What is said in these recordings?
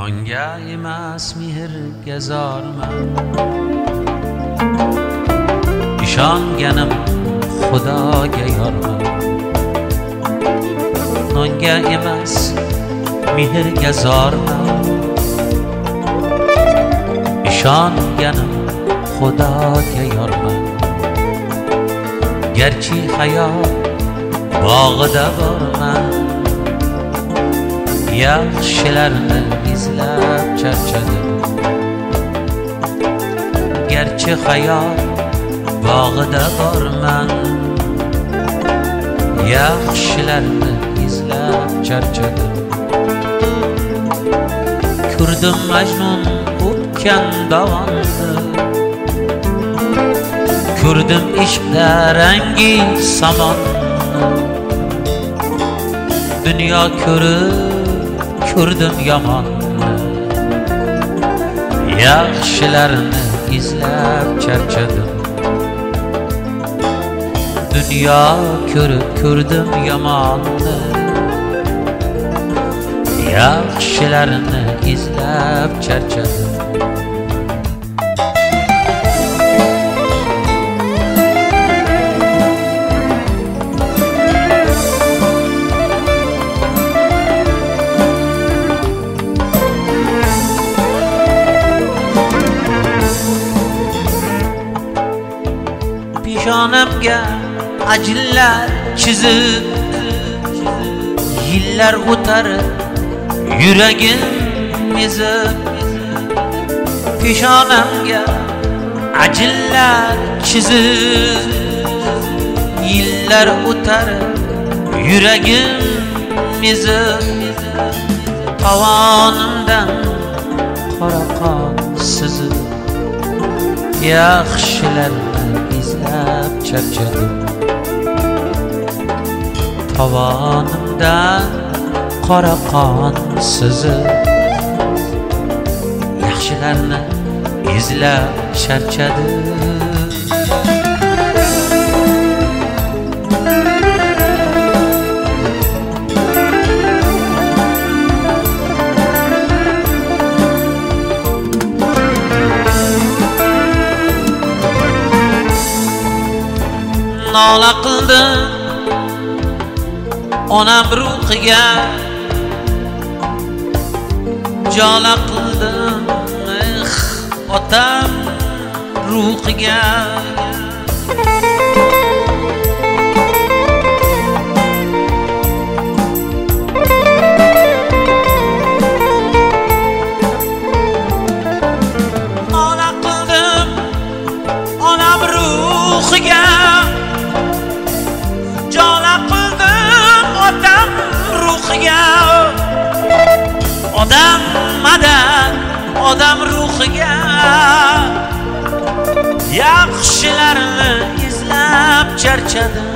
nonga emas mehrga zorman. Ishonganim Xudoga yorman. Nonga emas mehrga zorman. Ishonganim Xudoga yorman. Garchi hayot bog'ida borman, yaxshilarni izlab charchadim. Garchi hayot bog'ida borman, yaxshilarni izlab charchadim. Ko'rdim Majnun o'tgan dovonni, ko'rdim ishqda rangi samonni. Dunyo ko'rdim yomonni, yaxshilarni izlab charchadim. Dunyo ko'rdim yomonni, yaxshilarni izlab charchadim. Peshonamga ajinlar chizib, yillar o'tar yuragim ezib. Peshonamga ajinlar chizib, yillar o'tar yuragim ezib. Tovonimdan qora qon sizib, yaxshilarni izlab charchadim. Tovonimdan qora qon sizib, yaxshilarni izlab charchadim. Nola qildim onam ruhiga, jola qildim otam ruhiga. Nola qildim onam ruhiga, odam ruhiga, yaxshilarni izlab charchadim.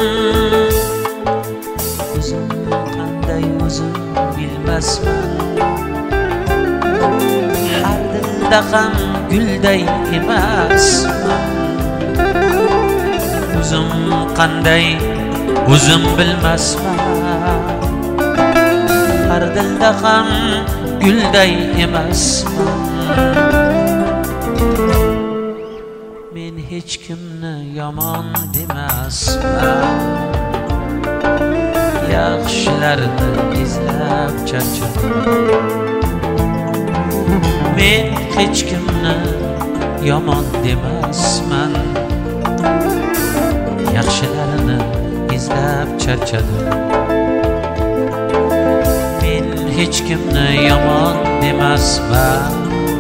O'zim qanday o'zim bilmasman, har dilda ham gulday emasman. O'zim qanday o'zim bilmasman, har dilda ham gulday emasman. Men hech kimni yomon demasman, yaxshilarni izlab charchadim. Men hech kimni yomon demasman, yaxshilarni izlab charchadim. Hech kimni yomon demasman,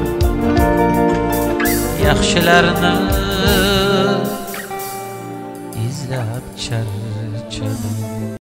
yaxshilarni izlab charchadim.